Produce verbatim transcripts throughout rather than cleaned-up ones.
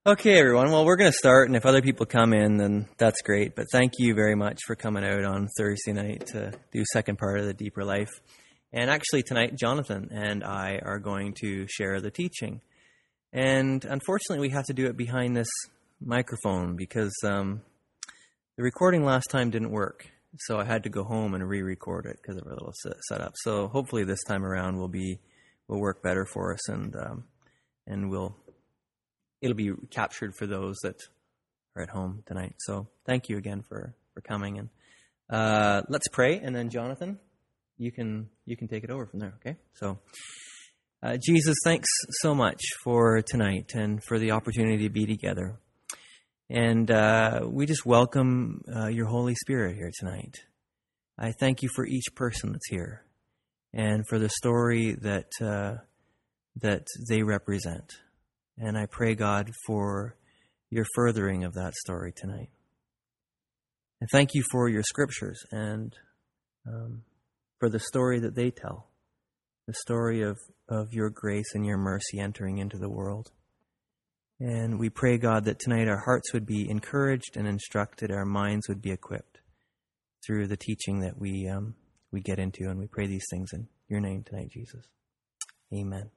Okay, everyone. Well, we're going to start, and if other people come in, then that's great. But thank you very much for coming out on Thursday night to do second part of the Deeper Life. And actually, tonight, Jonathan and I are going to share the teaching. And unfortunately, we have to do it behind this microphone because um, the recording last time didn't work. So I had to go home and re-record it because of our little setup. So hopefully this time around will be will work better for us, and um, and we'll. It'll be captured for those that are at home tonight. So thank you again for, for coming. And uh, let's pray, and then Jonathan, you can you can take it over from there. Okay. So uh, Jesus, thanks so much for tonight and for the opportunity to be together. And uh, we just welcome uh, your Holy Spirit here tonight. I thank you for each person that's here, and for the story that uh, that they represent. And I pray, God, for your furthering of that story tonight. And thank you for your scriptures and um, for the story that they tell, the story of, of your grace and your mercy entering into the world. And we pray, God, that tonight our hearts would be encouraged and instructed, our minds would be equipped through the teaching that we um, we get into. And we pray these things in your name tonight, Jesus. Amen.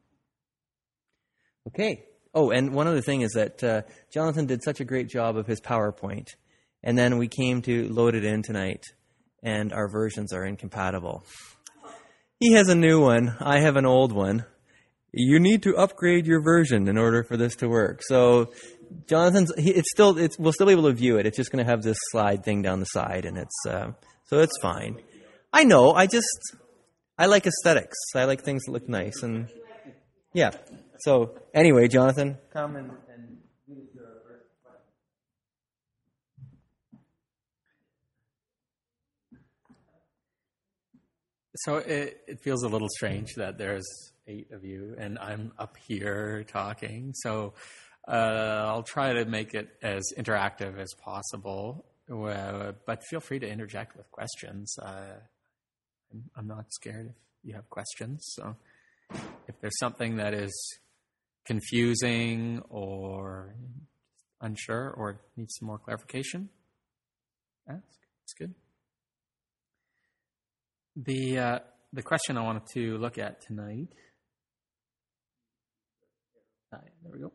Okay. Oh, and one other thing is that uh, Jonathan did such a great job of his PowerPoint, and then we came to load it in tonight, and our versions are incompatible. He has a new one. I have an old one. You need to upgrade your version in order for this to work. So Jonathan's, he, it's still, it's, we'll still be able to view it. It's just going to have this slide thing down the side, and it's uh, so it's fine. I know. I just, I like aesthetics. I like things that look nice, and yeah. So, anyway, Jonathan, come and, and read your verse. So it, it feels a little strange that there's eight of you and I'm up here talking. So uh, I'll try to make it as interactive as possible, uh, but feel free to interject with questions. Uh, I'm, I'm not scared if you have questions. So if there's something that is confusing or unsure or needs some more clarification, ask. It's good. The uh, the question I wanted to look at tonight, ah, there we go,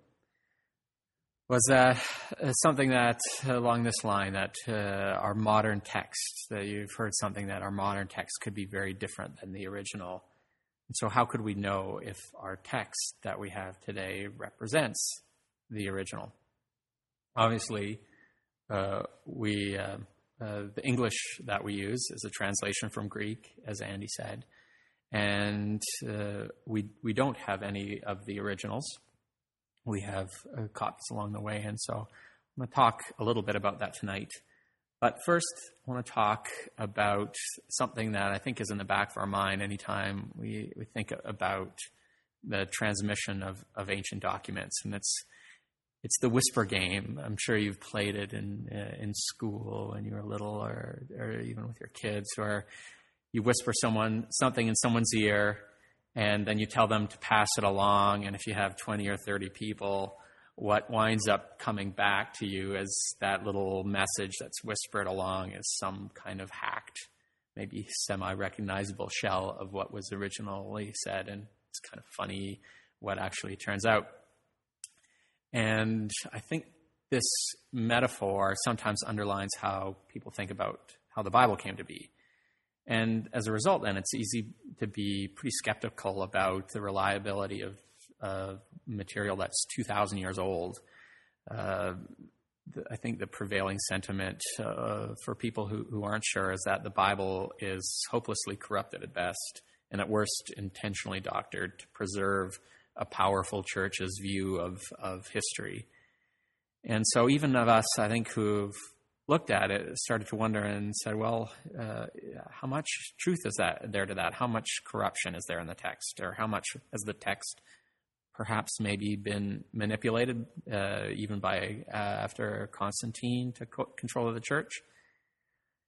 was uh, something that along this line that uh, our modern text, that you've heard something that our modern text could be very different than the original. So how could we know if our text that we have today represents the original? Obviously, uh, we uh, uh, the English that we use is a translation from Greek, as Andy said, and uh, we we don't have any of the originals. We have uh, copies along the way, and so I'm going to talk a little bit about that tonight. But first, I want to talk about something that I think is in the back of our mind anytime we, we think about the transmission of, of ancient documents, and it's it's the whisper game. I'm sure you've played it in uh, in school when you were little, or or even with your kids, where you whisper someone something in someone's ear, and then you tell them to pass it along. And if you have twenty or thirty people, what winds up coming back to you as that little message that's whispered along is some kind of hacked, maybe semi-recognizable shell of what was originally said. And it's kind of funny what actually turns out. And I think this metaphor sometimes underlines how people think about how the Bible came to be. And as a result, then, it's easy to be pretty skeptical about the reliability of Uh, material that's two thousand years old. Uh, the, I think the prevailing sentiment uh, for people who, who aren't sure is that the Bible is hopelessly corrupted at best, and at worst intentionally doctored to preserve a powerful church's view of, of history. And so even of us, I think, who've looked at it, started to wonder and said, well, uh, how much truth is that there to that? How much corruption is there in the text? Or how much has the text perhaps maybe been manipulated uh, even by uh, after Constantine took control of the church?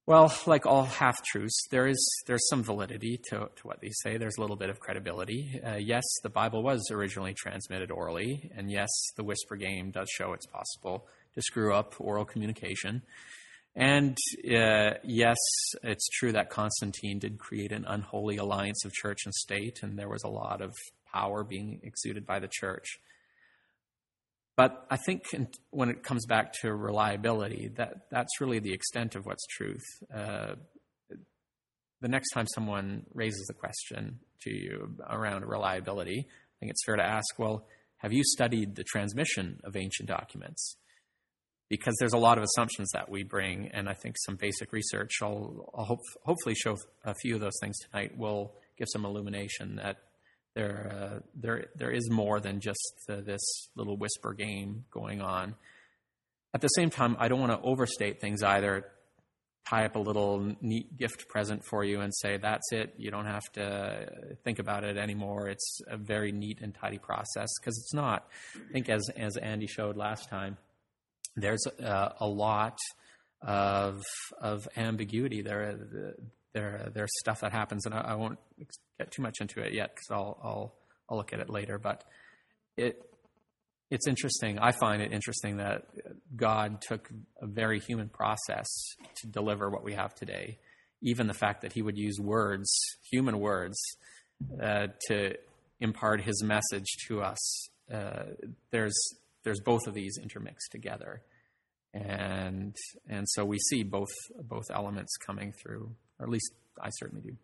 Well, like all half-truths, there is there's some validity to, to what they say. There's a little bit of credibility. Uh, yes, the Bible was originally transmitted orally, and yes, the whisper game does show it's possible to screw up oral communication. And uh, yes, it's true that Constantine did create an unholy alliance of church and state, and there was a lot of power being exuded by the church. But I think when it comes back to reliability, that, that's really the extent of what's truth. Uh, the next time someone raises a question to you around reliability, I think it's fair to ask, well, have you studied the transmission of ancient documents? Because there's a lot of assumptions that we bring, and I think some basic research, I'll, I'll hope, hopefully show a few of those things tonight, will give some illumination that There, uh, there, there is more than just uh, this little whisper game going on. At the same time, I don't want to overstate things either. Tie up a little neat gift present for you and say, that's it. You don't have to think about it anymore. It's a very neat and tidy process, because it's not. I think as, as Andy showed last time, there's uh, a lot of, of ambiguity there. There, there's stuff that happens, and I, I won't get too much into it yet because I'll, I'll, I'll look at it later. But it, it's interesting. I find it interesting that God took a very human process to deliver what we have today. Even the fact that He would use words, human words, uh, to impart His message to us. Uh, there's, there's both of these intermixed together, and and so we see both both elements coming through. Or at least I certainly do.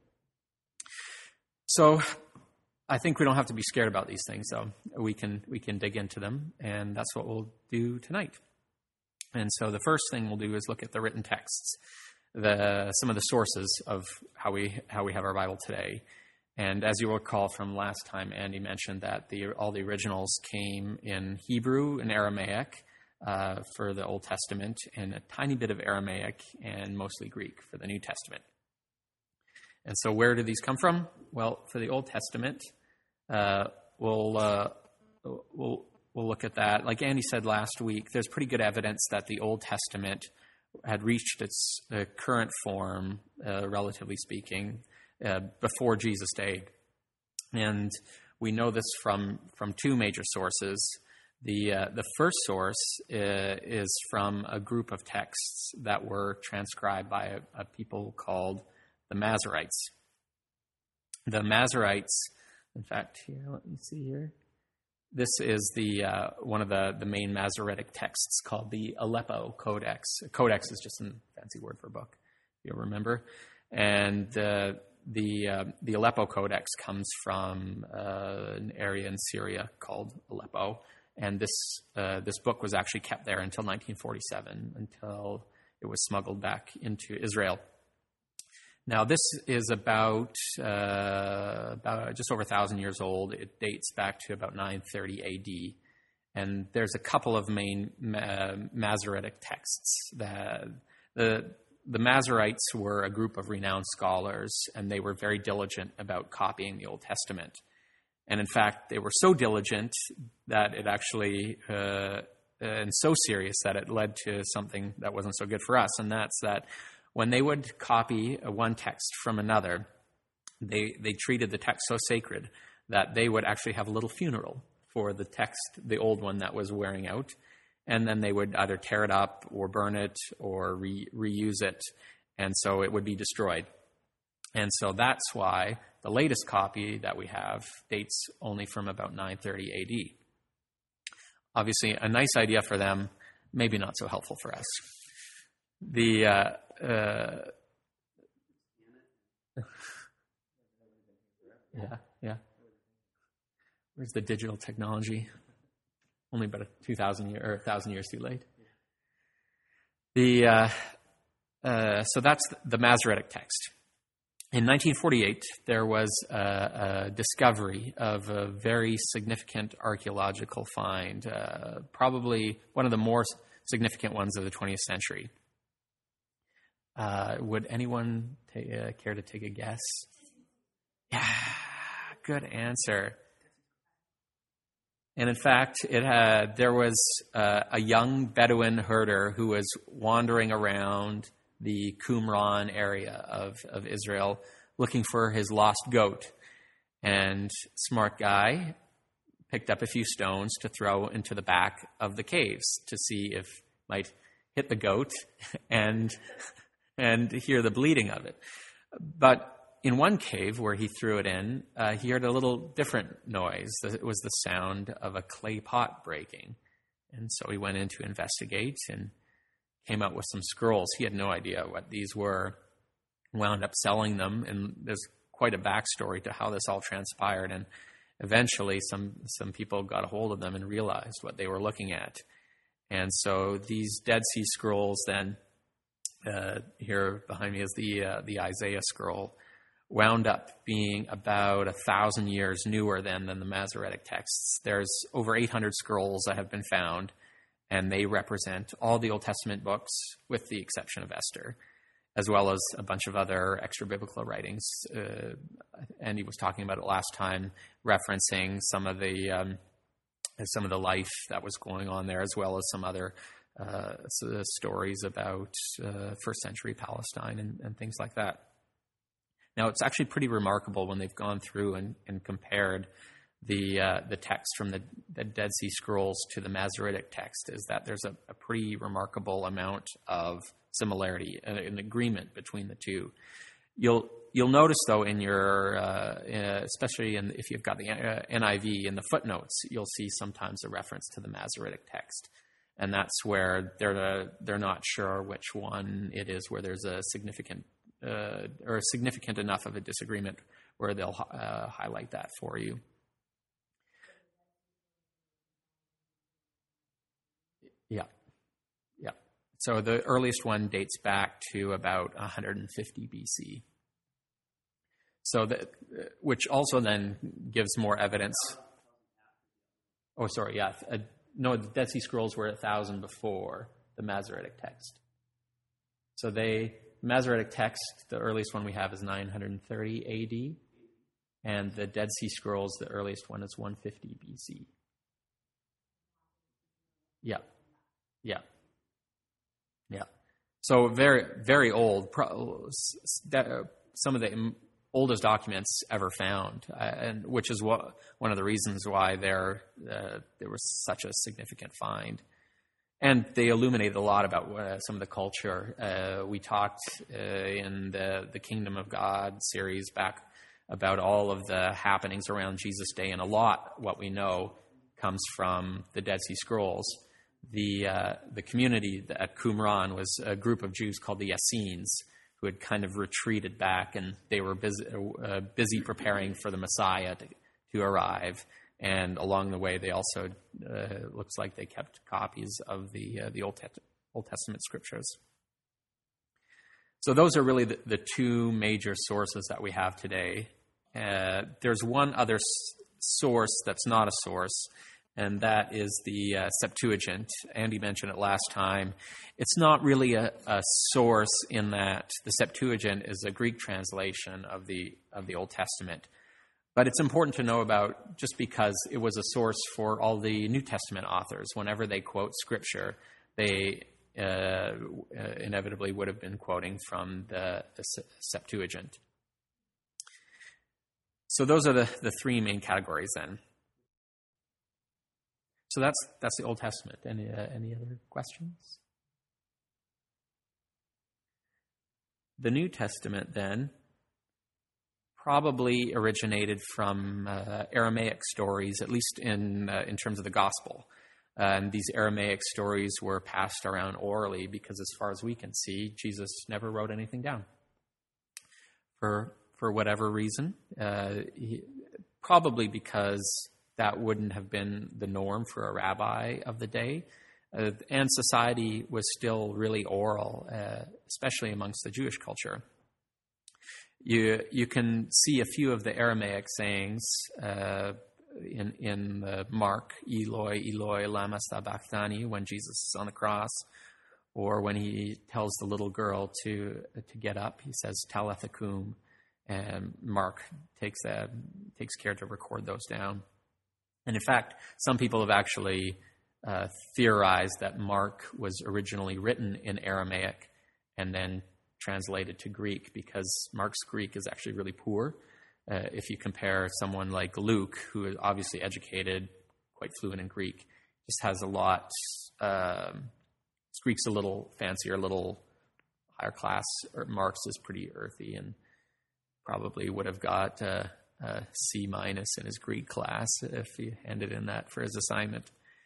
So I think we don't have to be scared about these things, though. We can we can dig into them, and that's what we'll do tonight. And so the first thing we'll do is look at the written texts, the some of the sources of how we how we have our Bible today. And as you recall from last time, Andy mentioned that the all the originals came in Hebrew and Aramaic uh, for the Old Testament, and a tiny bit of Aramaic and mostly Greek for the New Testament. And so where do these come from? Well, for the Old Testament, uh, we'll, uh, we'll, we'll look at that. Like Andy said last week, there's pretty good evidence that the Old Testament had reached its uh, current form, uh, relatively speaking, uh, before Jesus' day. And we know this from, from two major sources. The, uh, the first source uh, is from a group of texts that were transcribed by a, a people called the Masoretes. The Masoretes, in fact, here, let me see here. This is the uh, one of the, the main Masoretic texts called the Aleppo Codex. A codex is just a fancy word for a book, if you'll remember. And uh, the uh, the Aleppo Codex comes from uh, an area in Syria called Aleppo. And this uh, this book was actually kept there until nineteen forty-seven, until it was smuggled back into Israel. Now, this is about uh, about just over a thousand years old. It dates back to about nine thirty A D, and there's a couple of main uh, Masoretic texts. That the the Masoretes were a group of renowned scholars, and they were very diligent about copying the Old Testament. And in fact, they were so diligent that it actually, uh, and so serious that it led to something that wasn't so good for us, and that's that. When they would copy one text from another, they they treated the text so sacred that they would actually have a little funeral for the text, the old one that was wearing out, and then they would either tear it up or burn it or re, reuse it, and so it would be destroyed. And so that's why the latest copy that we have dates only from about nine thirty A D. Obviously, a nice idea for them, maybe not so helpful for us. The uh, uh, yeah, yeah. Where's the digital technology? Only about a two thousand year or a thousand years too late. The uh, uh, so that's the Masoretic text. In nineteen forty-eight, there was a, a discovery of a very significant archaeological find, uh, probably one of the more significant ones of the twentieth century. Uh, would anyone ta- uh, care to take a guess? Yeah, good answer. And in fact, it had there was uh, a young Bedouin herder who was wandering around the Qumran area of, of Israel looking for his lost goat. And smart guy picked up a few stones to throw into the back of the caves to see if might hit the goat and and hear the bleating of it. But in one cave where he threw it in, uh, he heard a little different noise. It was the sound of a clay pot breaking. And so he went in to investigate and came out with some scrolls. He had no idea what these were, wound up selling them, and there's quite a backstory to how this all transpired. And eventually some some people got a hold of them and realized what they were looking at. And so these Dead Sea Scrolls then, uh, here behind me is the uh, the Isaiah scroll, wound up being about a thousand years newer than, than the Masoretic texts. There's over eight hundred scrolls that have been found, and they represent all the Old Testament books with the exception of Esther, as well as a bunch of other extra-biblical writings. Uh, Andy was talking about it last time, referencing some of the um, some of the life that was going on there, as well as some other uh, stories about uh, first century Palestine and, and things like that. Now, it's actually pretty remarkable when they've gone through and, and compared the uh, the text from the, the Dead Sea Scrolls to the Masoretic text, is that there's a, a pretty remarkable amount of similarity, uh, an agreement between the two. You'll you'll notice, though, in your, uh, uh, especially in, if you've got the uh, N I V, in the footnotes, you'll see sometimes a reference to the Masoretic text. And that's where they're uh, they're not sure which one it is, where there's a significant Uh, or significant enough of a disagreement where they'll uh, highlight that for you. Yeah, yeah. So the earliest one dates back to about one hundred fifty B C. So that, which also then gives more evidence. Oh, sorry, yeah. Uh, no, the Dead Sea Scrolls were a thousand before the Masoretic text. So they. Masoretic text, the earliest one we have is nine hundred thirty A D, and the Dead Sea Scrolls, the earliest one is one fifty B C. Yeah, yeah, yeah. So very, very old. Some of the oldest documents ever found, uh, and which is what, one of the reasons why there uh, there was such a significant find. And they illuminated a lot about uh, some of the culture. Uh, we talked uh, in the, the Kingdom of God series back about all of the happenings around Jesus' day, and a lot what we know comes from the Dead Sea Scrolls. The uh, the community at Qumran was a group of Jews called the Essenes, who had kind of retreated back, and they were busy, uh, busy preparing for the Messiah to, to arrive. And along the way, they also uh, looks like they kept copies of the uh, the Old, Te- Old Testament scriptures. So those are really the, the two major sources that we have today. Uh, there's one other s- source that's not a source, and that is the uh, Septuagint. Andy mentioned it last time. It's not really a, a source in that the Septuagint is a Greek translation of the of the Old Testament. But it's important to know about, just because it was a source for all the New Testament authors. Whenever they quote Scripture, they uh, inevitably would have been quoting from the, the Septuagint. So those are the, the three main categories then. So that's that's the Old Testament. Any uh, any other questions? The New Testament then probably originated from uh, Aramaic stories, at least in uh, in terms of the gospel. Uh, and these Aramaic stories were passed around orally because, as far as we can see, Jesus never wrote anything down. For for whatever reason, uh, he, probably because that wouldn't have been the norm for a rabbi of the day. Uh, and society was still really oral, uh, especially amongst the Jewish culture. You you can see a few of the Aramaic sayings uh, in in uh, Mark, Eloi, Eloi, lama sabachthani, when Jesus is on the cross, or when he tells the little girl to to get up, he says Talitha kum, and Mark takes that takes care to record those down. And in fact, some people have actually uh, theorized that Mark was originally written in Aramaic, and then translated to Greek, because Mark's Greek is actually really poor. Uh, if you compare someone like Luke, who is obviously educated, quite fluent in Greek, just has a lot, um, Greek's a little fancier, a little higher class. Or Mark's is pretty earthy, and probably would have got uh, a C minus in his Greek class if he handed in that for his assignment.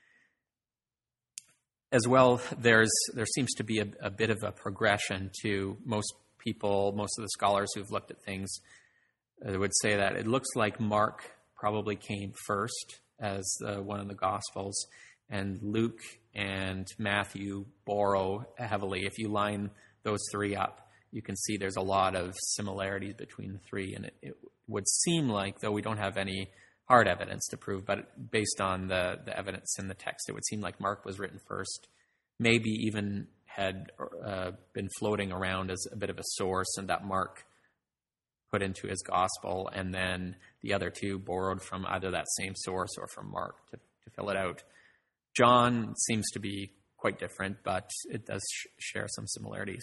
As well, there's there seems to be a, a bit of a progression to most people, most of the scholars who've looked at things uh, would say that it looks like Mark probably came first as uh, one of the Gospels, and Luke and Matthew borrow heavily. If you line those three up, you can see there's a lot of similarities between the three, and it, it would seem like, though we don't have any hard evidence to prove, but based on the, the evidence in the text, it would seem like Mark was written first, maybe even had uh, been floating around as a bit of a source, and that Mark put into his gospel, and then the other two borrowed from either that same source or from Mark to, to fill it out. John seems to be quite different, but it does sh- share some similarities.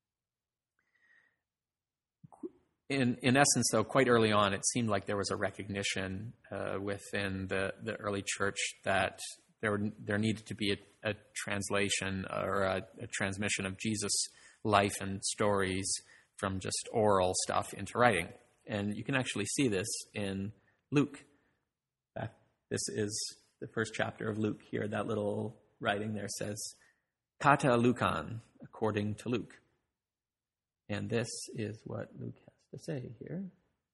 In in essence, though, quite early on, it seemed like there was a recognition uh, within the, the early church that there there needed to be a, a translation or a, a transmission of Jesus' life and stories from just oral stuff into writing. And you can actually see this in Luke. This is the first chapter of Luke here. That little writing there says, Kata Lukan, according to Luke. And this is what Luke has to say here.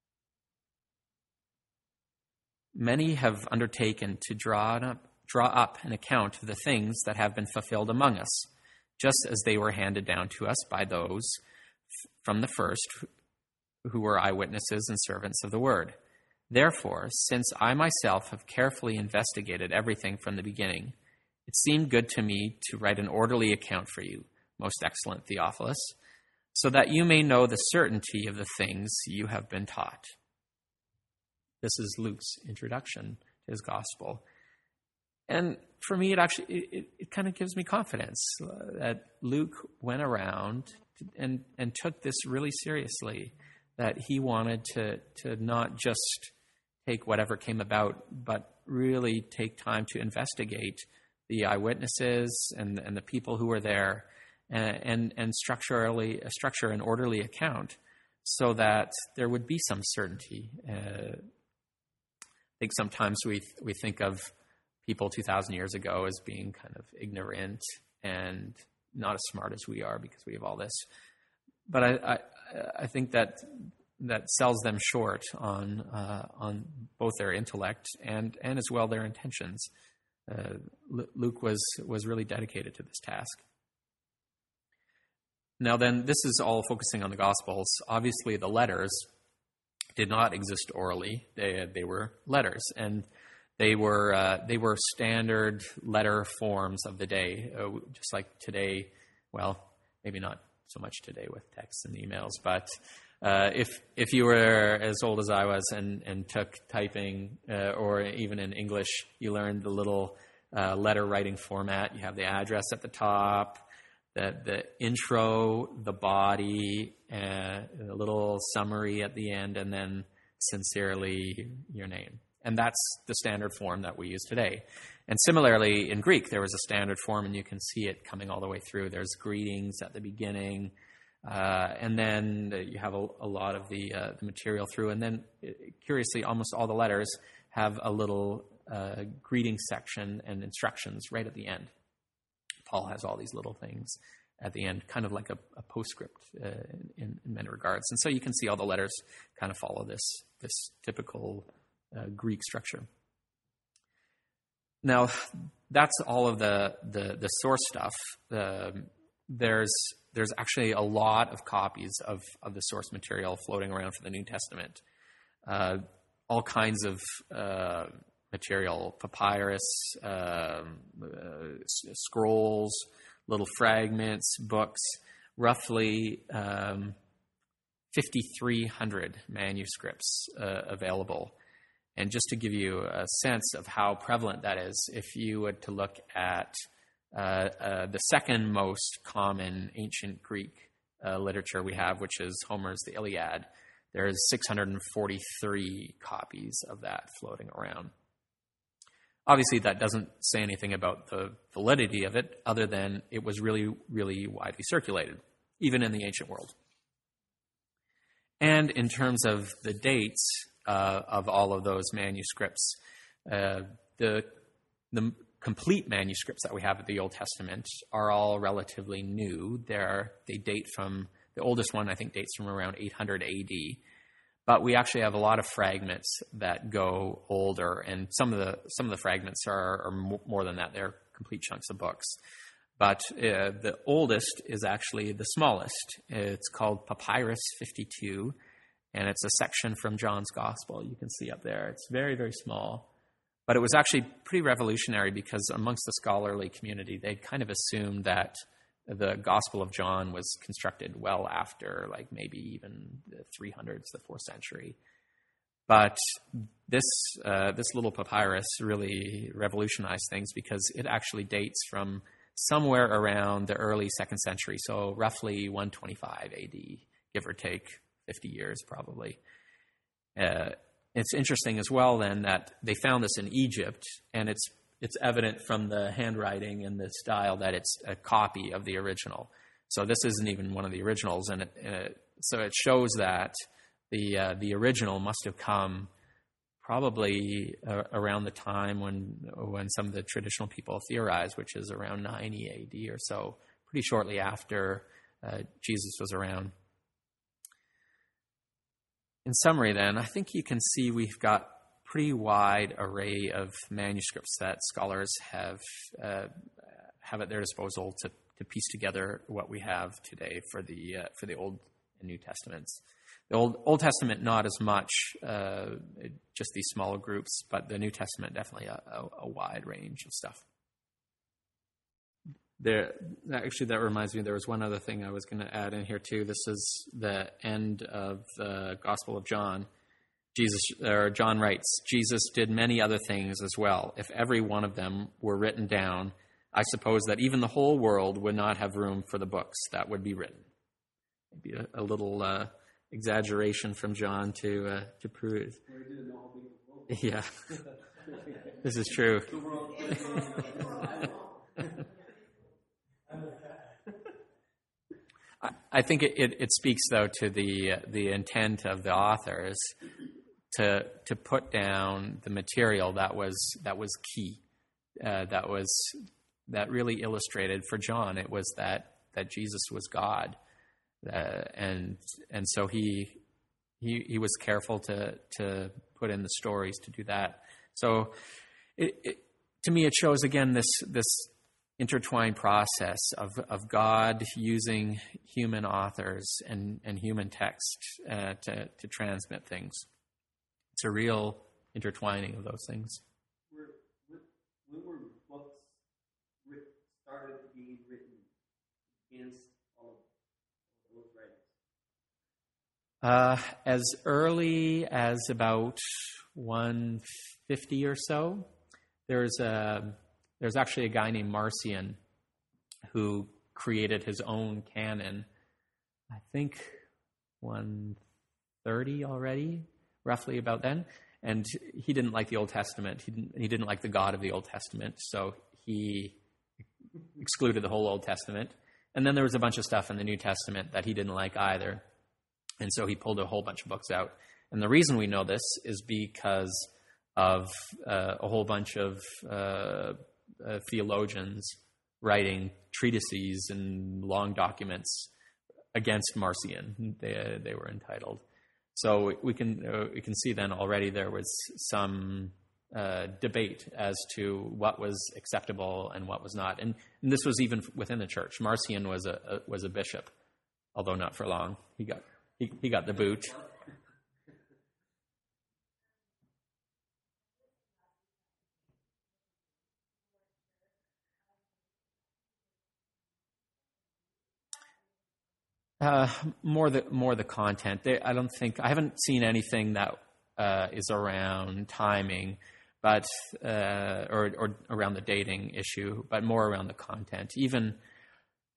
Many have undertaken to draw up, draw up an account of the things that have been fulfilled among us, just as they were handed down to us by those from the first who were eyewitnesses and servants of the word. Therefore, since I myself have carefully investigated everything from the beginning, it seemed good to me to write an orderly account for you, most excellent Theophilus, so that you may know the certainty of the things you have been taught. This is Luke's introduction to his gospel. And for me, it actually, it, it kind of gives me confidence that Luke went around and, and took this really seriously, that he wanted to, to not just take whatever came about, but really take time to investigate the eyewitnesses and, and the people who were there, and, and, and structurally, structure an orderly account so that there would be some certainty. Uh, I think sometimes we we think of people two thousand years ago as being kind of ignorant and not as smart as we are because we have all this. But I I, I think that that sells them short on uh, on both their intellect and and as well their intentions. Uh, Luke was was really dedicated to this task. Now then, this is all focusing on the Gospels. Obviously, the letters did not exist orally; they they were letters, and they were uh, they were standard letter forms of the day, uh, just like today. Well, maybe not so much today with texts and emails, but uh, if if you were as old as I was and and took typing, uh, or even in English, you learned the little uh, letter writing format. You have the address at the top, the the intro, the body, uh, a little summary at the end, and then sincerely your name. And that's the standard form that we use today. And similarly, in Greek, there was a standard form, and you can see it coming all the way through. There's greetings at the beginning, uh, and then you have a, a lot of the, uh, the material through. And then, curiously, almost all the letters have a little uh, greeting section and instructions right at the end. Paul has all these little things at the end, kind of like a, a postscript uh, in, in many regards. And so you can see all the letters kind of follow this this typical uh, Greek structure. Now, that's all of the the, the source stuff. Uh, there's there's actually a lot of copies of, of the source material floating around for the New Testament. Uh, all kinds of uh, material, papyrus, uh, uh, scrolls, little fragments, books, roughly um, fifty-three hundred manuscripts uh, available. And just to give you a sense of how prevalent that is, if you were to look at uh, uh, the second most common ancient Greek uh, literature we have, which is Homer's The Iliad, there's six hundred forty-three copies of that floating around. Obviously, that doesn't say anything about the validity of it, other than it was really, really widely circulated, even in the ancient world. And in terms of the dates uh, of all of those manuscripts, uh, the the complete manuscripts that we have of the Old Testament are all relatively new. They're, they date from, the oldest one I think dates from around eight hundred A D. But we actually have a lot of fragments that go older, and some of the some of the fragments are, are more than that. They're complete chunks of books. But uh, the oldest is actually the smallest. It's called Papyrus fifty-two, and it's a section from John's Gospel. You can see up there. It's very, very small. But it was actually pretty revolutionary because amongst the scholarly community, they kind of assumed that the Gospel of John was constructed well after, like maybe even the three hundreds, the fourth century. But this uh, this little papyrus really revolutionized things because it actually dates from somewhere around the early second century, so roughly one twenty-five A D, give or take fifty years probably. Uh, it's interesting as well then that they found this in Egypt, and it's it's evident from the handwriting and the style that it's a copy of the original. So this isn't even one of the originals, and it, uh, so it shows that the uh, the original must have come probably uh, around the time when when some of the traditional people theorize, which is around ninety A D or so, pretty shortly after uh, Jesus was around. In summary, then, I think you can see we've got pretty wide array of manuscripts that scholars have uh, have at their disposal to, to piece together what we have today for the uh, for the Old and New Testaments. The Old Old Testament, not as much, uh, just these smaller groups, but the New Testament, definitely a, a, a wide range of stuff. There, actually, that reminds me, there was one other thing I was going to add in here too. This is the end of the Gospel of John. Jesus, or John writes, Jesus did many other things as well. If every one of them were written down, I suppose that even the whole world would not have room for the books that would be written. Maybe a, a little uh, exaggeration from John to uh, to prove. Yeah, this is true. I, I think it, it, it speaks though to the uh, the intent of the authors to to put down the material that was that was key, uh, that was that really illustrated for John. It was that that Jesus was God, uh, and and so he he he was careful to to put in the stories to do that. So, it, it, to me, it shows again this this intertwined process of of God using human authors and and human text uh, to to transmit things. It's a real intertwining of those things. When, when were books writ, started being written against all of those Uh, writings? as early as about one fifty or so, there's a there's actually a guy named Marcion who created his own canon. I think one thirty already. Roughly about then, and he didn't like the Old Testament. He didn't. He didn't like the God of the Old Testament, so he excluded the whole Old Testament. And then there was a bunch of stuff in the New Testament that he didn't like either, and so he pulled a whole bunch of books out. And the reason we know this is because of uh, a whole bunch of uh, uh, theologians writing treatises and long documents against Marcion. They they were entitled. So we can uh, we can see then already there was some uh, debate as to what was acceptable and what was not, and, and this was even within the church. Marcion was a, a was a bishop, although not for long. He got he, he got the boot. Uh, more the more the content. They, I don't think I haven't seen anything that uh, is around timing, but uh, or or around the dating issue, but more around the content. Even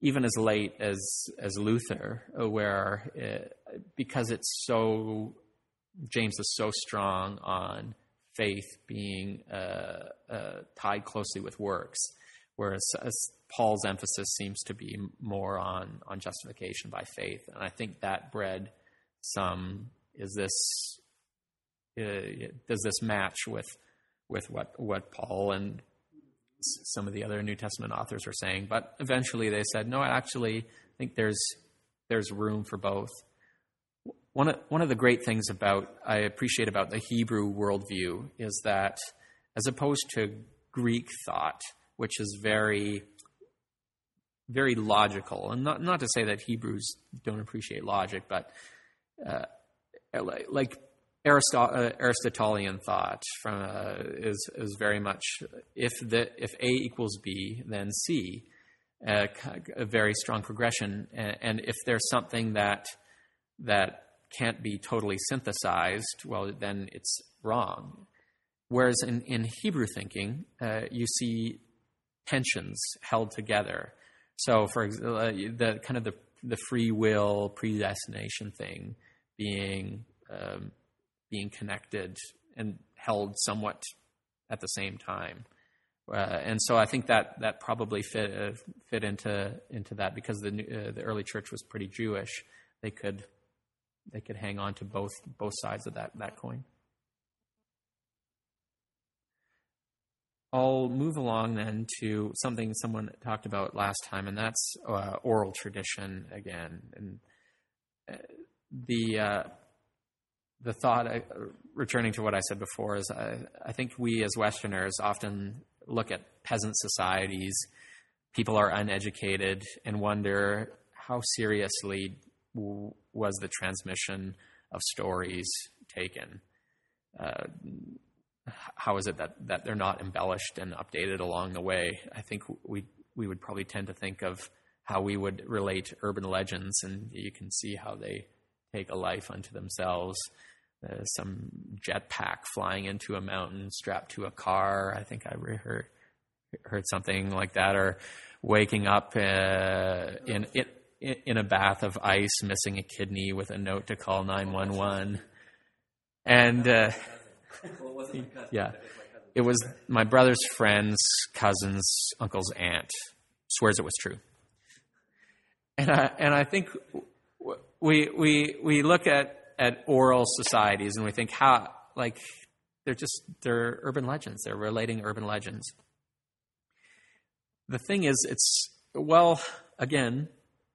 even as late as as Luther, where it, because it's so James is so strong on faith being uh, uh, tied closely with works, whereas as Paul's emphasis seems to be more on on justification by faith, and I think that bred some is this uh, does this match with with what what Paul and some of the other New Testament authors are saying? But eventually they said, no, I actually think there's there's room for both. One of, one of the great things about I appreciate about the Hebrew worldview is that, as opposed to Greek thought, which is very, very logical, and not not to say that Hebrews don't appreciate logic, but uh, like Aristot- uh, Aristotelian thought from uh, is is very much if the if A equals B, then C, uh, a very strong progression, and, and if there's something that that can't be totally synthesized, well, then it's wrong. Whereas in, in Hebrew thinking, uh, you see tensions held together. So, for example, uh, the kind of the the free will predestination thing being um, being connected and held somewhat at the same time, uh, and so I think that that probably fit uh, fit into into that because the uh, the early church was pretty Jewish. They could. They could hang on to both both sides of that, that coin. I'll move along then to something someone talked about last time, and that's uh, oral tradition again. And uh, the uh, the thought, uh, returning to what I said before, is I, I think we as Westerners often look at peasant societies. People are uneducated and wonder how seriously was the transmission of stories taken? Uh, how is it that, that they're not embellished and updated along the way? I think we we would probably tend to think of how we would relate urban legends, and you can see how they take a life unto themselves. Uh, some jetpack flying into a mountain strapped to a car. I think I heard heard something like that, or waking up uh, in it. in a bath of ice, missing a kidney with a note to call nine one one. And, uh, yeah, it was my brother's friend's cousin's uncle's aunt. Swears it was true. And I, and I think we, we, we look at, at oral societies and we think how, like, they're just, they're urban legends. They're relating urban legends. The thing is, it's, well, again,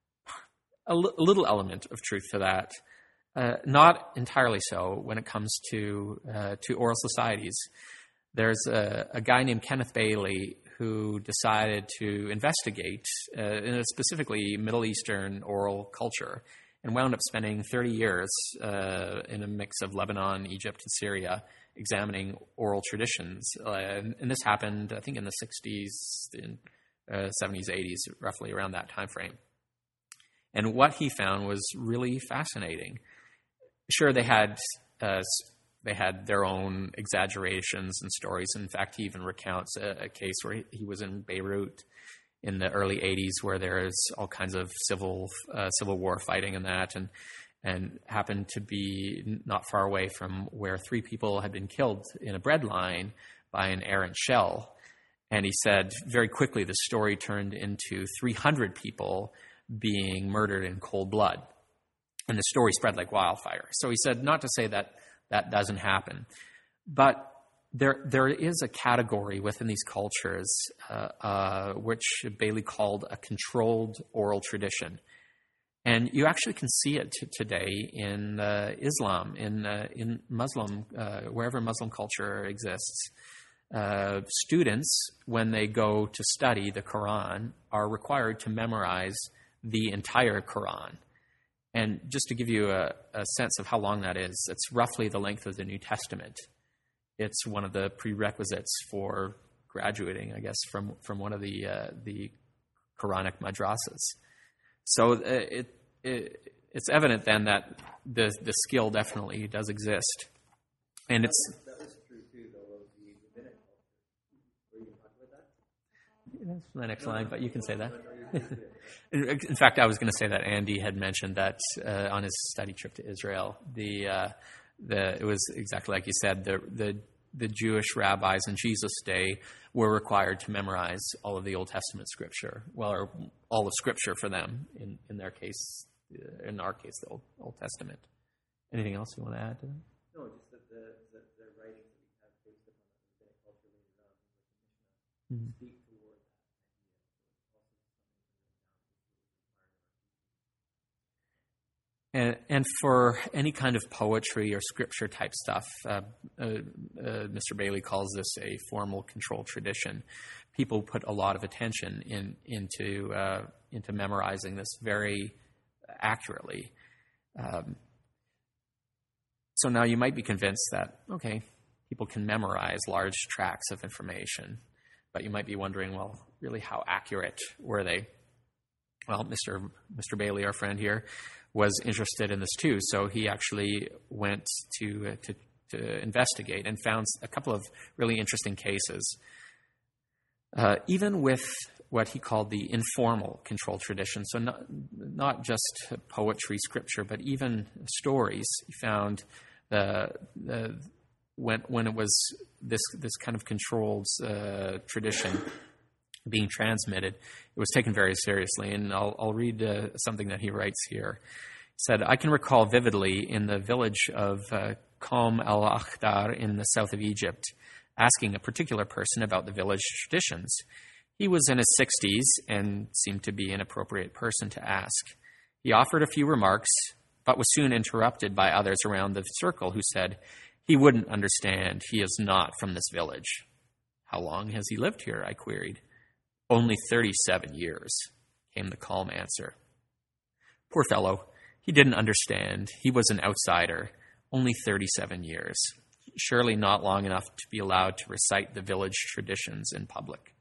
a little element of truth to that. Uh, not entirely so when it comes to uh, to oral societies. There's a, a guy named Kenneth Bailey who decided to investigate, uh, in a specifically Middle Eastern oral culture, and wound up spending thirty years uh, in a mix of Lebanon, Egypt, and Syria, examining oral traditions. Uh, and, and this happened, I think, in the sixties, in, uh, seventies, eighties, roughly around that time frame. And what he found was really fascinating. Sure, they had uh, they had their own exaggerations and stories. In fact, he even recounts a, a case where he, he was in Beirut in the early eighties, where there is all kinds of civil uh, civil war fighting and that, and and happened to be not far away from where three people had been killed in a bread line by an errant shell. And he said very quickly the story turned into three hundred people being murdered in cold blood. And the story spread like wildfire. So he said, not to say that that doesn't happen, but there there is a category within these cultures uh, uh, which Bailey called a controlled oral tradition. And you actually can see it t- today in uh, Islam, in uh, in Muslim, uh, wherever Muslim culture exists. Uh, students, when they go to study the Quran, are required to memorize the entire Quran. And just to give you a, a sense of how long that is, it's roughly the length of the New Testament. It's one of the prerequisites for graduating, I guess, from, from one of the uh, the Quranic madrasas. So uh, it, it it's evident then that the the skill definitely does exist, and it's. That was true too, though, of the Davidic culture. Were you going to talk about that? That's the next line, but you can say that. in, in fact, I was going to say that Andy had mentioned that uh, on his study trip to Israel, the uh, the it was exactly like you said. The the the Jewish rabbis in Jesus' day were required to memorize all of the Old Testament scripture, well, or all of scripture for them. In in their case, in our case, the Old, Old Testament. Anything else you want to add to that? No, just that the, the, the writings that we have based upon the rabbinic culture later on in the Mishnah speak toward that idea. And, and for any kind of poetry or scripture type stuff, uh, uh, uh, Mister Bailey calls this a formal control tradition. People put a lot of attention in, into uh, into memorizing this very accurately. Um, so now you might be convinced that, okay, people can memorize large tracts of information, but you might be wondering, well, really, how accurate were they? Well, Mister Mister Bailey, our friend here, was interested in this too, so he actually went to, uh, to to investigate and found a couple of really interesting cases. Uh, even with what he called the informal control tradition, so not not just poetry, scripture, but even stories, he found the the when when it was this this kind of controlled uh, tradition being transmitted, it was taken very seriously. And I'll, I'll read uh, something that he writes here. He said, "I can recall vividly in the village of uh, Qom al-Akhdar in the south of Egypt, asking a particular person about the village traditions. He was in his sixties and seemed to be an appropriate person to ask. He offered a few remarks, but was soon interrupted by others around the circle who said, 'He wouldn't understand. He is not from this village.' 'How long has he lived here?' I queried. 'Only thirty-seven years, came the calm answer. Poor fellow, he didn't understand. He was an outsider. Only thirty-seven years. Surely not long enough to be allowed to recite the village traditions in public.'"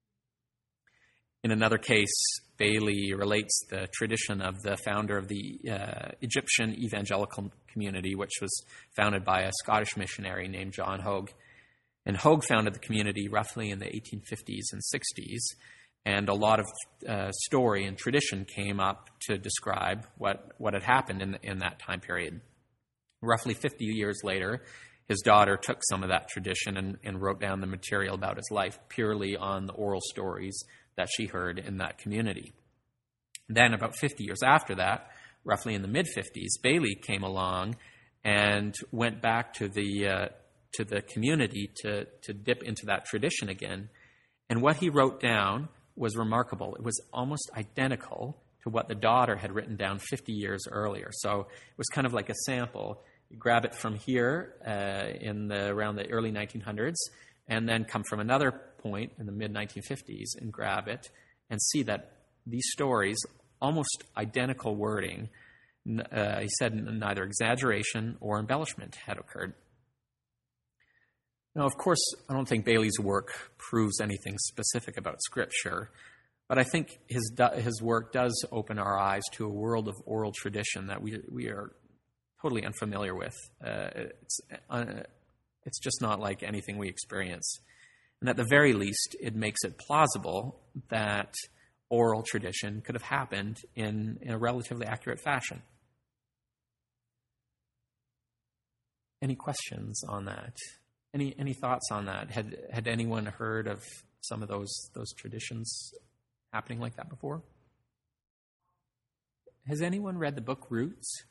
In another case, Bailey relates the tradition of the founder of the uh, Egyptian evangelical community, which was founded by a Scottish missionary named John Hogue. And Hogue founded the community roughly in the eighteen fifties and sixties, and a lot of uh, story and tradition came up to describe what, what had happened in, in that time period. Roughly fifty years later, his daughter took some of that tradition and, and wrote down the material about his life purely on the oral stories that she heard in that community. Then about fifty years after that, roughly in the mid-fifties, Bailey came along and went back to the uh, to the community to, to dip into that tradition again. And what he wrote down was remarkable. It was almost identical to what the daughter had written down fifty years earlier. So it was kind of like a sample. You grab it from here uh, in the around the early nineteen hundreds, and then come from another point in the mid nineteen fifties and grab it and see that these stories, almost identical wording, uh, he said neither exaggeration or embellishment had occurred. Now, of course, I don't think Bailey's work proves anything specific about Scripture, but I think his his work does open our eyes to a world of oral tradition that we we are totally unfamiliar with. Uh, it's uh, it's just not like anything we experience. And at the very least, it makes it plausible that oral tradition could have happened in, in a relatively accurate fashion. Any questions on that? Any any thoughts on that? Had had anyone heard of some of those those traditions happening like that before? Has anyone read the book Roots?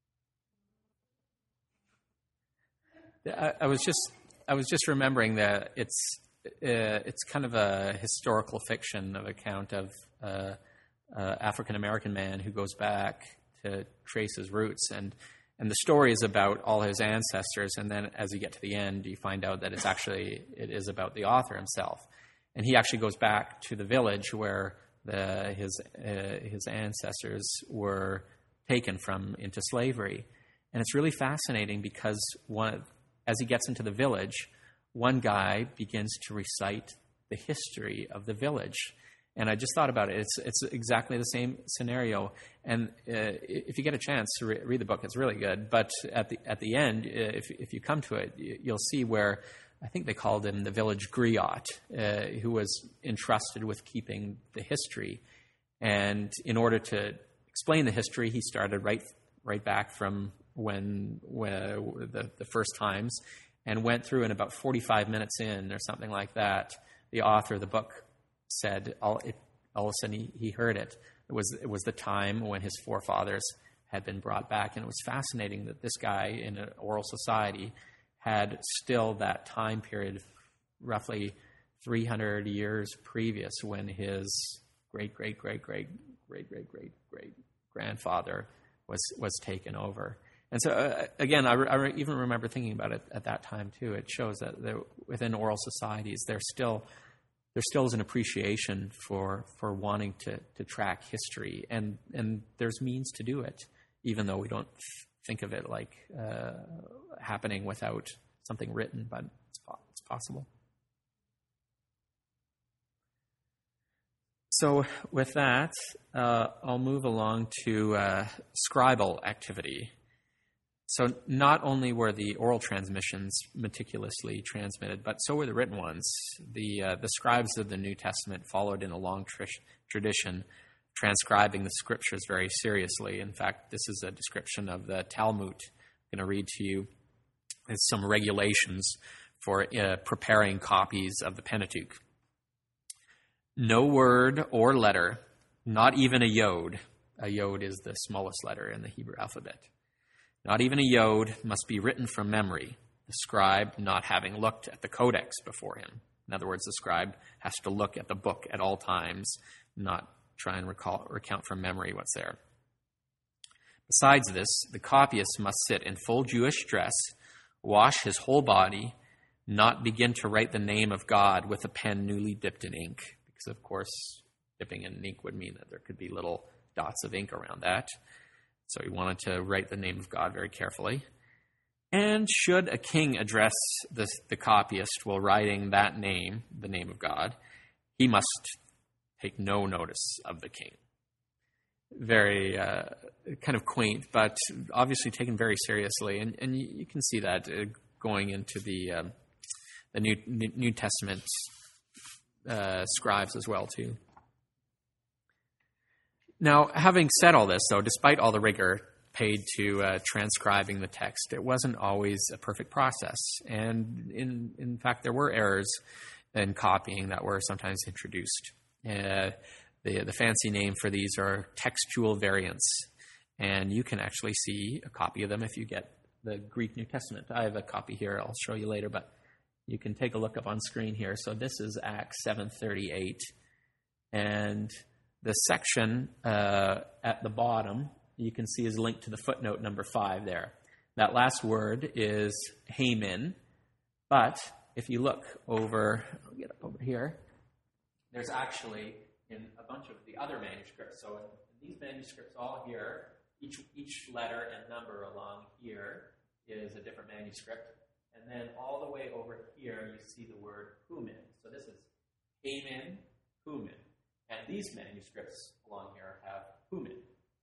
I, I was just I was just remembering that it's uh, it's kind of a historical fiction of account of uh, uh, African American man who goes back to trace his roots, and and the story is about all his ancestors, and then as you get to the end, you find out that it's actually it is about the author himself, and he actually goes back to the village where the his uh, his ancestors were taken from into slavery, and it's really fascinating because one. As he gets into the village, one guy begins to recite the history of the village. And I just thought about it. It's it's exactly the same scenario. And uh, if you get a chance to re- read the book, it's really good. But at the at the end, if if you come to it, you'll see where I think they called him the village griot, uh, who was entrusted with keeping the history. And in order to explain the history, he started right right back from when, when the, the first times, and went through, and about forty-five minutes in or something like that, the author of the book said all, it, all of a sudden he, he heard it. It was, it was the time when his forefathers had been brought back. And it was fascinating that this guy in an oral society had still that time period, roughly three hundred years previous, when his great, great, great, great, great, great, great, great grandfather was was taken over. And so, uh, again, I, re- I re- even remember thinking about it at that time too. It shows that there, within oral societies, there's still there still is an appreciation for for wanting to to track history, and and there's means to do it, even though we don't think of it like uh, happening without something written, but it's, it's possible. So with that, uh, I'll move along to uh, scribal activity. So not only were the oral transmissions meticulously transmitted, but so were the written ones. The uh, the scribes of the New Testament followed in a long tr- tradition, transcribing the scriptures very seriously. In fact, this is a description of the Talmud. I'm going to read to you some regulations for uh, preparing copies of the Pentateuch. No word or letter, not even a yod. A yod is the smallest letter in the Hebrew alphabet. Not even a yod must be written from memory, the scribe not having looked at the codex before him. In other words, the scribe has to look at the book at all times, not try and recall, recount from memory what's there. Besides this, the copyist must sit in full Jewish dress, wash his whole body, not begin to write the name of God with a pen newly dipped in ink, because, of course, dipping in ink would mean that there could be little dots of ink around that. So he wanted to write the name of God very carefully. And should a king address the, the copyist while writing that name, the name of God, he must take no notice of the king. Very uh, kind of quaint, but obviously taken very seriously. And, and you, you can see that uh, going into the um, the New, New Testament uh, scribes as well, too. Now, having said all this, though, despite all the rigor paid to uh, transcribing the text, it wasn't always a perfect process. And in in fact, there were errors in copying that were sometimes introduced. Uh, the, the fancy name for these are textual variants. And you can actually see a copy of them if you get the Greek New Testament. I have a copy here. I'll show you later, but you can take a look up on screen here. So this is Acts seven thirty-eight. And the section uh, at the bottom, you can see is linked to the footnote number five there. That last word is Haman, but if you look over, I'll get up over here, there's actually in a bunch of the other manuscripts. So in these manuscripts all here, each each letter and number along here is a different manuscript. And then all the way over here, you see the word Human. So this is Haman, Human. And these manuscripts along here have Human.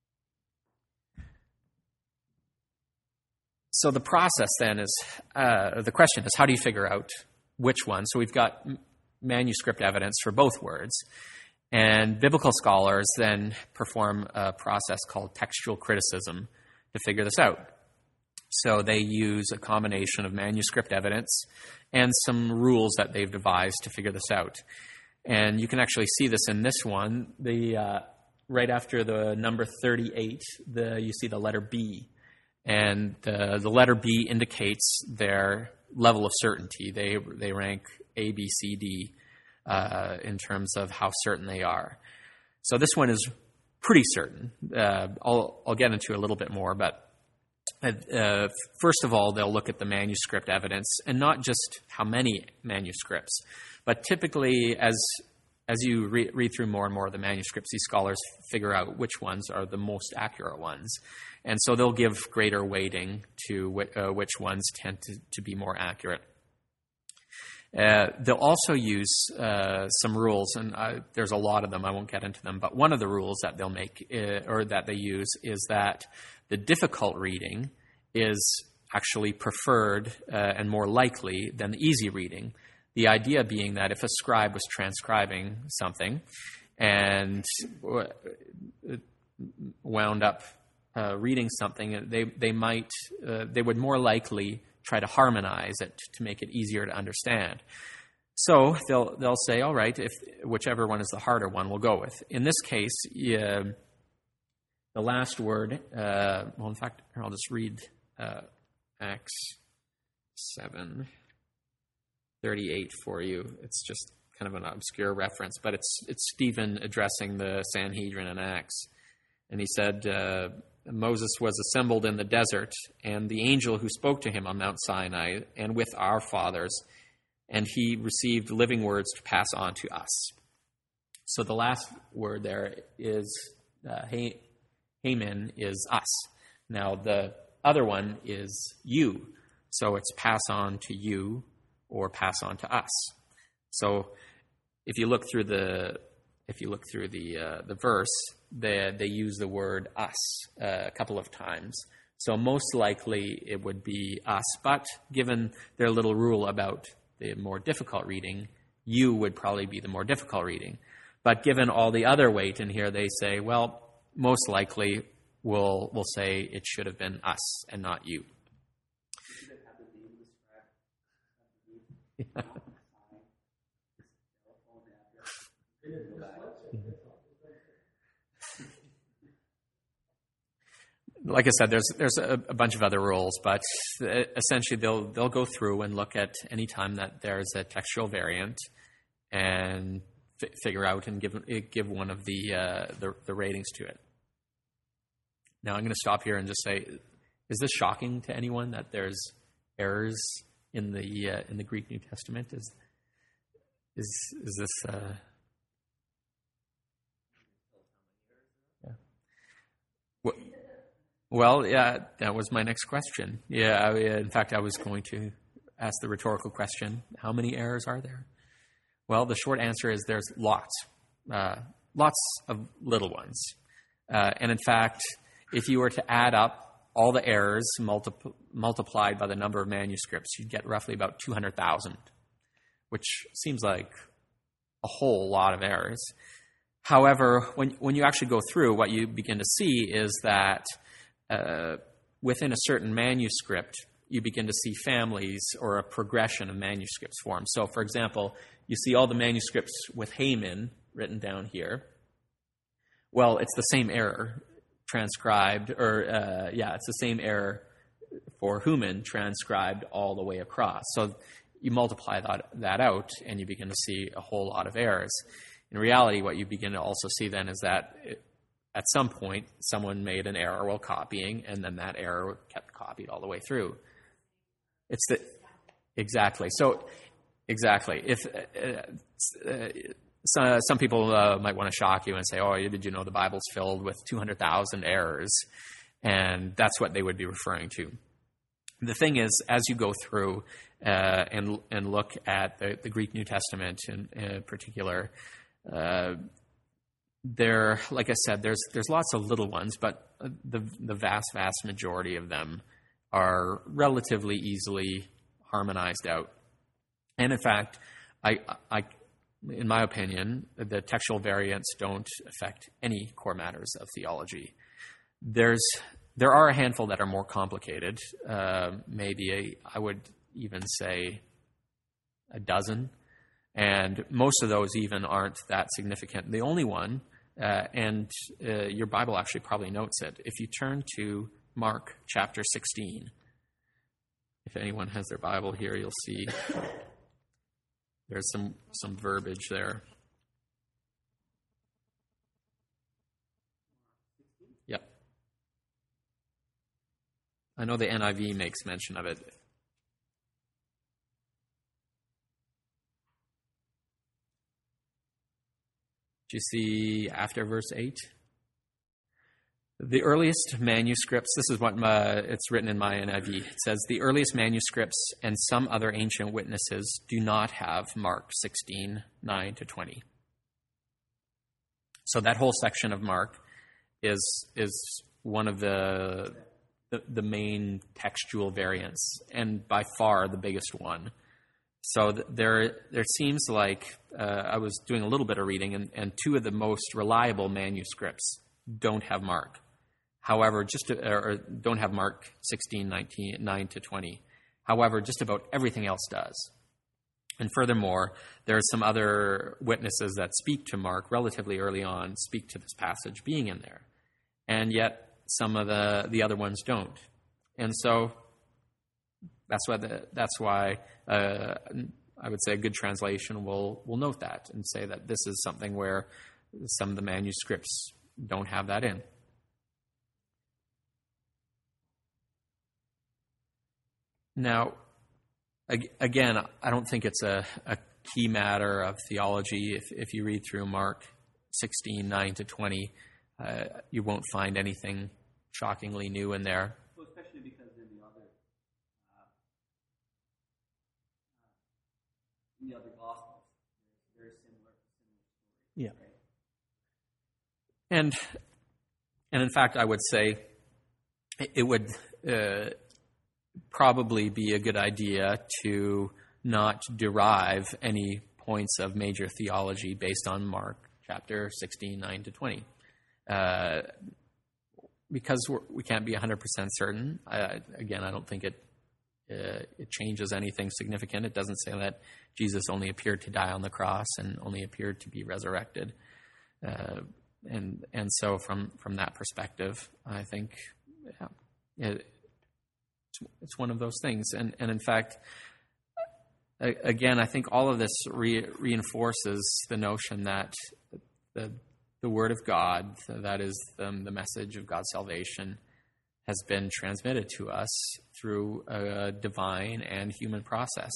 So the process then is, uh, the question is, how do you figure out which one? So we've got m- manuscript evidence for both words. And biblical scholars then perform a process called textual criticism to figure this out. So they use a combination of manuscript evidence and some rules that they've devised to figure this out. And you can actually see this in this one. The uh, right after the number thirty-eight, the you see the letter B. And the, the letter B indicates their level of certainty. They they rank A, B, C, D uh, in terms of how certain they are. So this one is pretty certain. Uh, I'll, I'll get into a little bit more, but uh, first of all, they'll look at the manuscript evidence, and not just how many manuscripts, but typically as as you re- read through more and more of the manuscripts, these scholars figure out which ones are the most accurate ones. And so they'll give greater weighting to wh- uh, which ones tend to, to be more accurate. Uh, they'll also use uh, some rules, and uh, there's a lot of them. I won't get into them. But one of the rules that they'll make, uh, or that they use, is that the difficult reading is actually preferred uh, and more likely than the easy reading. The idea being that if a scribe was transcribing something and wound up uh, reading something, they they might uh, they would more likely try to harmonize it to make it easier to understand. So they'll they'll say, all right, if whichever one is the harder one, we'll go with. In this case, yeah, the last word. Uh, well, in fact, I'll just read uh, Acts seven thirty-eight for you. It's just kind of an obscure reference, but it's it's Stephen addressing the Sanhedrin in Acts, and he said, uh, Moses was assembled in the desert, and the angel who spoke to him on Mount Sinai, and with our fathers, and he received living words to pass on to us. So the last word there is uh, Haman is us. Now the other one is you, so it's pass on to you or pass on to us. So if you look through the if you look through the uh, the verse, they they use the word us uh, a couple of times. So most likely it would be us, but given their little rule about the more difficult reading, you would probably be the more difficult reading. But given all the other weight in here, they say, well, most likely we'll we'll say it should have been us and not you. Yeah. Like I said, there's there's a, a bunch of other rules, but essentially they'll they'll go through and look at any time that there's a textual variant and f- figure out and give give one of the, uh, the the ratings to it. Now I'm going to stop here and just say, is this shocking to anyone that there's errors in the uh, in the Greek New Testament? Is is is this? Uh, yeah. What? Well, yeah, that was my next question. Yeah, I, in fact, I was going to ask the rhetorical question, how many errors are there? Well, the short answer is there's lots, uh, lots of little ones. Uh, and in fact, if you were to add up all the errors multipl- multiplied by the number of manuscripts, you'd get roughly about two hundred thousand, which seems like a whole lot of errors. However, when when you actually go through, what you begin to see is that Uh, within a certain manuscript, you begin to see families or a progression of manuscripts form. So, for example, you see all the manuscripts with Haman written down here. Well, it's the same error transcribed, or uh, yeah, it's the same error for Human transcribed all the way across. So you multiply that, that out, and you begin to see a whole lot of errors. In reality, what you begin to also see then is that it, at some point, someone made an error while copying, and then that error kept copied all the way through. It's the exactly so exactly. If uh, uh, so, some people uh, might want to shock you and say, "Oh, did you know the Bible's filled with two hundred thousand errors?" And that's what they would be referring to. The thing is, as you go through uh, and and look at the, the Greek New Testament in, in particular. Uh, There, like I said, there's there's lots of little ones, but the the vast, vast majority of them are relatively easily harmonized out. And in fact, I, I, in my opinion, the textual variants don't affect any core matters of theology. There's there are a handful that are more complicated. Uh, maybe a, I would even say a dozen. And most of those even aren't that significant. The only one, uh, and uh, your Bible actually probably notes it, if you turn to Mark chapter sixteen, if anyone has their Bible here, you'll see there's some, some verbiage there. Yep. I know the N I V makes mention of it. Do you see after verse eight? The earliest manuscripts, this is what my, it's written in my N I V. It says, the earliest manuscripts and some other ancient witnesses do not have Mark sixteen, nine to twenty. So that whole section of Mark is is one of the, the, the main textual variants, and by far the biggest one. So th- there there seems like uh, I was doing a little bit of reading, and, and two of the most reliable manuscripts don't have Mark. However, just to, or don't have Mark sixteen, nineteen, nine to twenty. However, just about everything else does. And furthermore, there are some other witnesses that speak to Mark relatively early on, speak to this passage being in there. And yet some of the, the other ones don't. And so that's why the, that's why uh, I would say a good translation will will note that and say that this is something where some of the manuscripts don't have that in. Now, again, I don't think it's a, a key matter of theology. If if you read through Mark sixteen, nine to twenty, uh, you won't find anything shockingly new in there. Well, especially because in the other uh, in the other Gospels, there's very similar, similar stories. Yeah. Right? And and in fact, I would say it would uh, probably be a good idea to not derive any points of major theology based on Mark chapter sixteen, nine to twenty. Uh, because we're, we can't be one hundred percent certain. I, again, I don't think it uh, it changes anything significant. It doesn't say that Jesus only appeared to die on the cross and only appeared to be resurrected. Uh, and and so from, from that perspective, I think yeah, it, it's one of those things. And, and in fact, again, I think all of this re- reinforces the notion that the the Word of God, that is the, the message of God's salvation, has been transmitted to us through a divine and human process.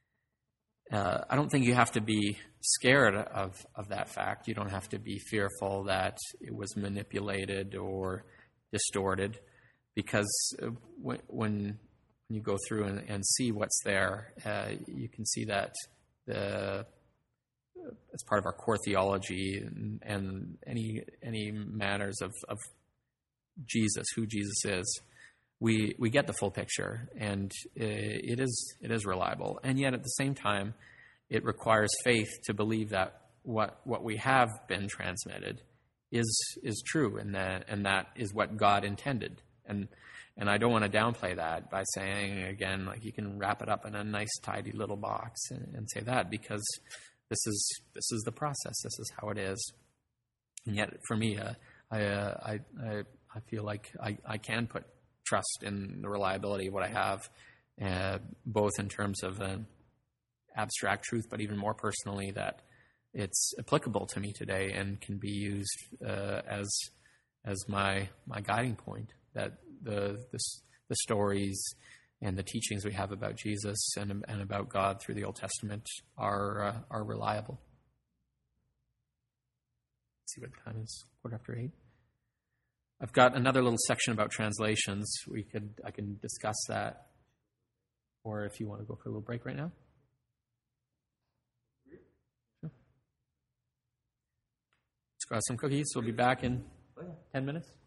Uh, I don't think you have to be scared of, of that fact. You don't have to be fearful that it was manipulated or distorted, because when, when you go through and, and see what's there, uh, you can see that the as part of our core theology and, and any any matters of, of Jesus, who Jesus is, we we get the full picture, and it is it is reliable. And yet at the same time, it requires faith to believe that what what we have been transmitted is is true, and that and that is what God intended. And and I don't want to downplay that by saying, again, like you can wrap it up in a nice, tidy little box and, and say that, because this is this is the process. This is how it is. And yet, for me, uh, I, uh, I I I feel like I, I can put trust in the reliability of what I have, uh, both in terms of an abstract truth, but even more personally, that it's applicable to me today and can be used uh, as as my my guiding point. That the the, the stories and the teachings we have about Jesus and and about God through the Old Testament are uh, are reliable. Let's see what the time is. Quarter after eight. I've got another little section about translations. We could I can discuss that, or if you want to go for a little break right now. Sure. Let's grab some cookies. We'll be back in ten minutes.